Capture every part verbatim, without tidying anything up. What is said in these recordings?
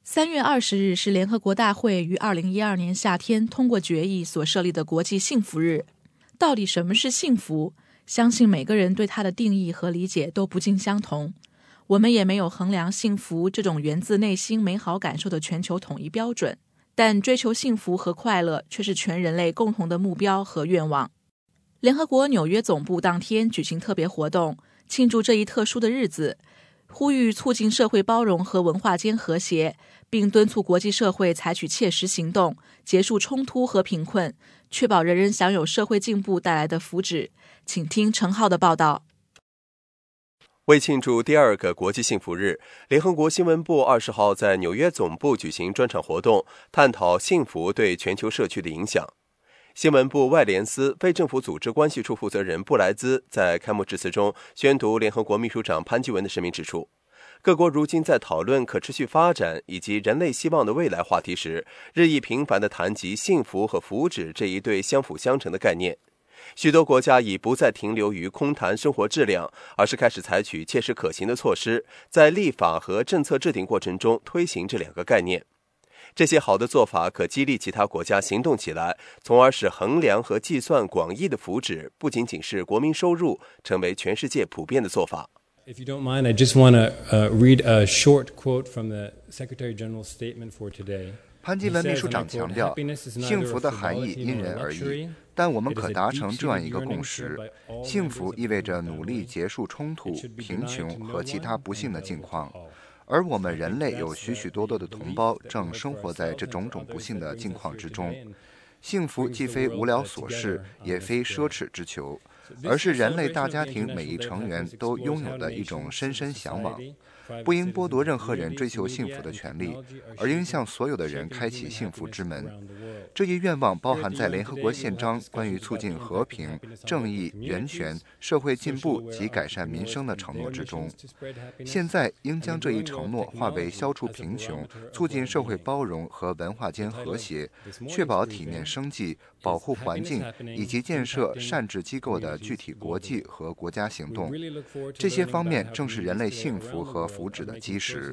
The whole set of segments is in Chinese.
三月二十日是联合国大会于二零一二年夏天通过决议所设立的国际幸福日。到底什么是幸福？相信每个人对它的定义和理解都不尽相同。我们也没有衡量幸福这种源自内心美好感受的全球统一标准，但追求幸福和快乐却是全人类共同的目标和愿望。联合国纽约总部当天举行特别活动，庆祝这一特殊的日子，呼吁促进社会包容和文化间和谐，并敦促国际社会采取切实行动，结束冲突和贫困，确保人人享有社会进步带来的福祉。请听陈浩的报道。 为庆祝第二个国际幸福日，联合国新闻部二十号在纽约总部举行专场活动，探讨幸福对全球社区的影响。新闻部外联司非政府组织关系处负责人布莱兹在开幕致辞中宣读联合国秘书长潘基文的声明，指出，各国如今在讨论可持续发展以及人类希望的未来话题时，日益频繁地谈及幸福和福祉这一对相辅相成的概念。许多国家已不再停留于空谈生活质量，而是开始采取切实可行的措施，在立法和政策制定过程中推行这两个概念。这些好的做法可激励其他国家行动起来，从而使衡量和计算广义的福祉不仅仅是国民收入，成为全世界普遍的做法。 If you don't mind, I just want to uh, read a short quote from the Secretary General's statement for today. 潘基文秘书长强调，幸福的含义因人而异，但我们可达成这样一个共识：幸福意味着努力结束冲突、贫穷和其他不幸的境况，而我们人类有许许多多的同胞正生活在这种种不幸的境况之中。幸福既非无聊琐事，也非奢侈之求，而是人类大家庭每一成员都拥有的一种深深向往。不应剥夺任何人追求幸福的权利，而应向所有的人开启幸福之门。这一愿望包含在联合国宪章关于促进和平、正义、人权、社会进步及改善民生的承诺之中。现在应将这一承诺化为消除贫穷、促进社会包容和文化间和谐、确保体面生计、保护环境以及建设善治机构的具体国际和国家行动。这些方面正是人类幸福和福祉的基石。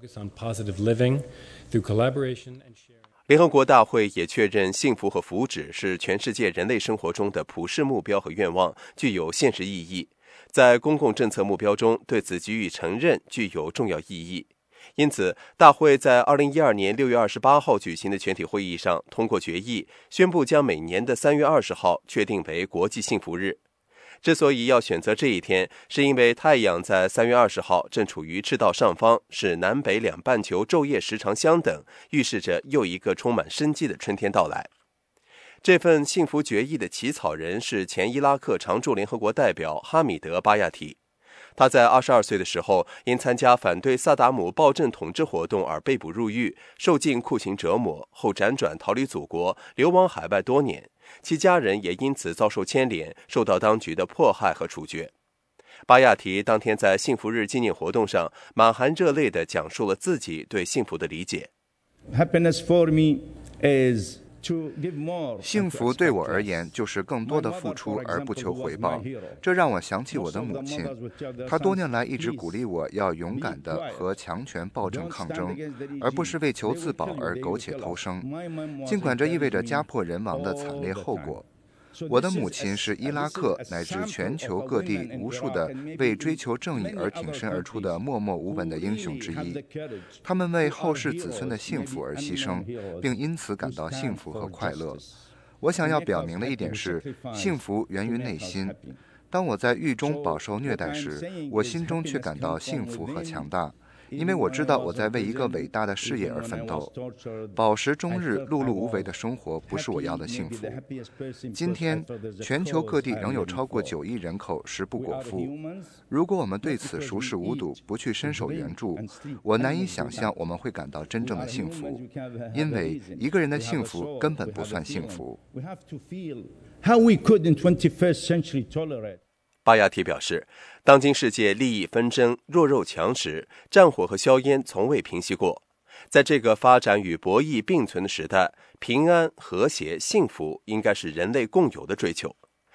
联合国大会也确认，幸福和福祉是全世界人类生活中的普世目标和愿望，具有现实意义。在公共政策目标中，对此给予承认具有重要意义。因此，大会在二零一二年六月二十八号举行的全体会议上通过决议，宣布将每年的三月二十号确定为国际幸福日。之所以要选择这一天，是因为太阳在三月二十号正处于赤道上方，是南北两半球昼夜时长相等，预示着又一个充满生机的春天到来。这份幸福决议的起草人是前伊拉克常驻联合国代表哈米德·巴亚提。他在二十二岁的时候，因参加反对萨达姆暴政统治活动而被捕入狱，受尽酷刑折磨，后辗转逃离祖国，流亡海外多年。其家人也因此遭受牵连，受到当局的迫害和处决。巴亚提当天在幸福日纪念活动上，满含热泪地讲述了自己对幸福的理解。 Happiness for me is 幸福对我而言就是更多的付出而不求回报，这让我想起我的母亲，她多年来一直鼓励我要勇敢地和强权暴政抗争，而不是为求自保而苟且偷生，尽管这意味着家破人亡的惨烈后果。我的母亲是伊拉克乃至全球各地无数的为追求正义而挺身而出的默默无闻的英雄之一，他们为后世子孙的幸福而牺牲，并因此感到幸福和快乐。我想要表明的一点是，幸福源于内心。当我在狱中饱受虐待时，我心中却感到幸福和强大，因为我知道我在为一个伟大的事业而奋斗。饱食终日、碌碌无为的生活不是我要的幸福。今天，全球各地仍有超过九亿人口食不果腹。如果我们对此熟视无睹，不去伸手援助，我难以想象我们会感到真正的幸福，因为一个人的幸福根本不算幸福。 巴亚提表示，当今世界利益纷争、弱肉强食，战火和硝烟从未平息过。在这个发展与博弈并存的时代，平安、和谐、幸福应该是人类共有的追求。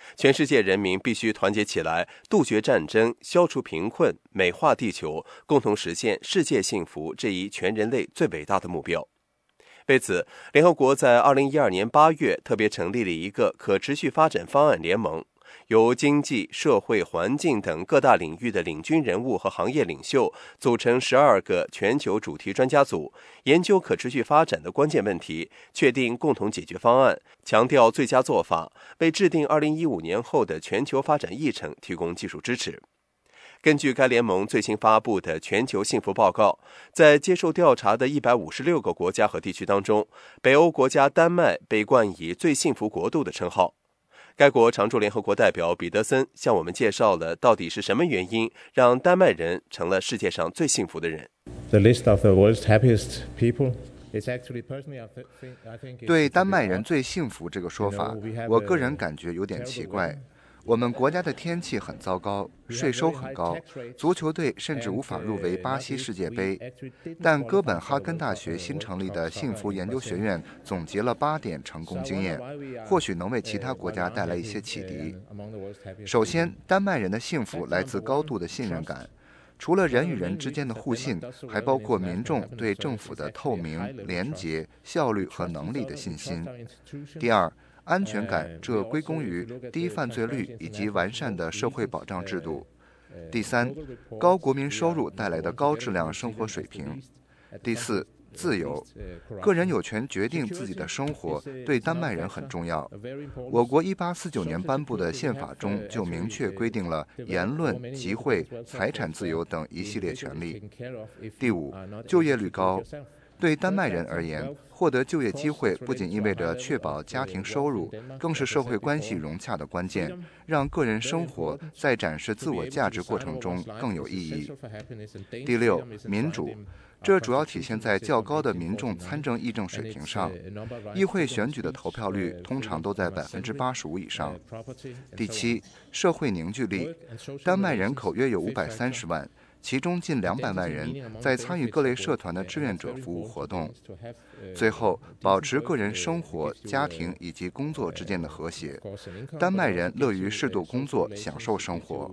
全世界人民必须团结起来，杜绝战争，消除贫困，美化地球，共同实现世界幸福这一全人类最伟大的目标。为此，联合国在二零一二年八月特别成立了一个可持续发展方案联盟，由经济、社会、环境等各大领域的领军人物和行业领袖组成十二个全球主题专家组，研究可持续发展的关键问题，确定共同解决方案，强调最佳做法，为制定二零一五年后的全球发展议程提供技术支持。根据该联盟最新发布的全球幸福报告，在接受调查的一百五十六个国家和地区当中，北欧国家丹麦被冠以最幸福国度的称号。该国常驻联合国代表彼得森向我们介绍了到底是什么原因让丹麦人成了世界上最幸福的人。 The list of the world's happiest people is actually personally I think 对丹麦人最幸福这个说法，我个人感觉有点奇怪。我们国家的天气很糟糕，税收很高，足球队甚至无法入围巴西世界杯。但哥本哈根大学新成立的幸福研究学院总结了八点成功经验，或许能为其他国家带来一些启迪。首先，丹麦人的幸福来自高度的信任感，除了人与人之间的互信，还包括民众对政府的透明、廉洁、效率和能力的信心。第二，安全感，这归功于低犯罪率以及完善的社会保障制度。第三，高国民收入带来的高质量生活水平。第四，自由，个人有权决定自己的生活，对丹麦人很重要。我国一八四九年颁布的宪法中就明确规定了言论、集会、财产自由等一系列权利。第五，就业率高。对丹麦人而言，获得就业机会不仅意味着确保家庭收入，更是社会关系融洽的关键，让个人生活在展示自我价值过程中更有意义。第六，民主，这主要体现在较高的民众参政议政水平上，议会选举的投票率通常都在百分之八十五以上。第七，社会凝聚力，丹麦人口约有五百三十万。其中近两百万人在参与各类社团的志愿者服务活动。最后，保持个人生活、家庭以及工作之间的和谐。丹麦人乐于适度工作，享受生活。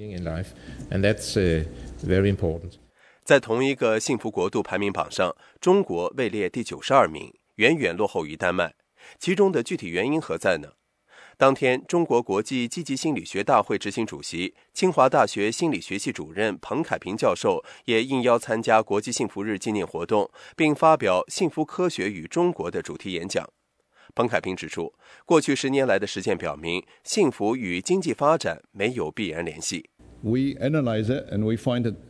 在同一个幸福国度排名榜上，中国位列第九十二名，远远落后于丹麦。其中的具体原因何在呢？当天，中国国际积极心理学大会执行主席、清华大学心理学系主任彭凯平教授也应邀参加国际幸福日纪念活动，并发表《幸福科学与中国》的主题演讲。彭凯平指出，过去十年来的实践表明，幸福与经济发展没有必然联系。 We analyze it and we find that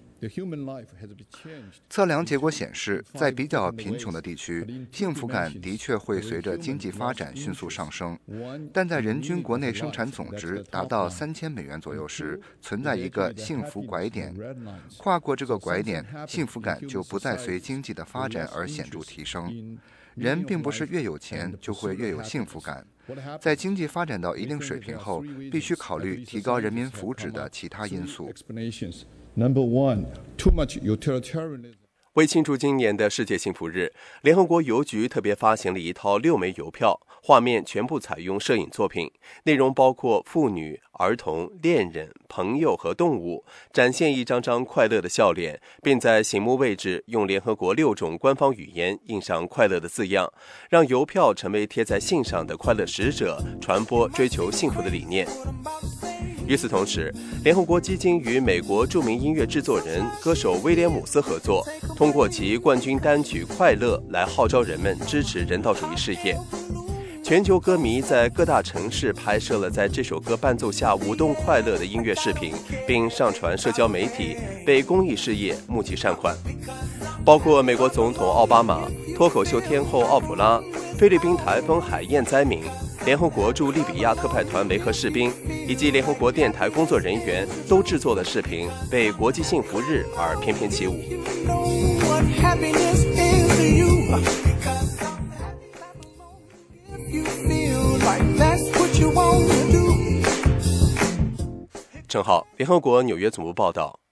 测量结果显示，在比较贫穷的地区，幸福感的确会随着经济发展迅速上升，但在人均国内生产总值达到三千美元左右时，存在一个幸福拐点。跨过这个拐点，幸福感就不再随经济的发展而显著提升。人并不是越有钱就会越有幸福感，在经济发展到一定水平后，必须考虑提高人民福祉的其他因素。 Number one, too much utilitarianism. 为庆祝今年的世界幸福日，联合国邮局特别发行了一套六枚邮票，画面全部采用摄影作品，内容包括妇女、儿童、恋人、朋友和动物，展现一张张快乐的笑脸，并在醒目位置用联合国六种官方语言印上快乐的字样，让邮票成为贴在信上的快乐使者，传播追求幸福的理念。与此同时，联合国基金与美国著名音乐制作人、歌手威廉姆斯合作，通过其冠军单曲《快乐》来号召人们支持人道主义事业。全球歌迷在各大城市拍摄了在这首歌伴奏下舞动快乐的音乐视频，并上传社交媒体，为公益事业募集善款。包括美国总统奥巴马、脱口秀天后奥普拉、菲律宾台风海燕灾民、联合国驻利比亚特派团维和士兵以及联合国电台工作人员都制作了视频，为国际幸福日而翩翩起舞。正好，联合国纽约总部报道。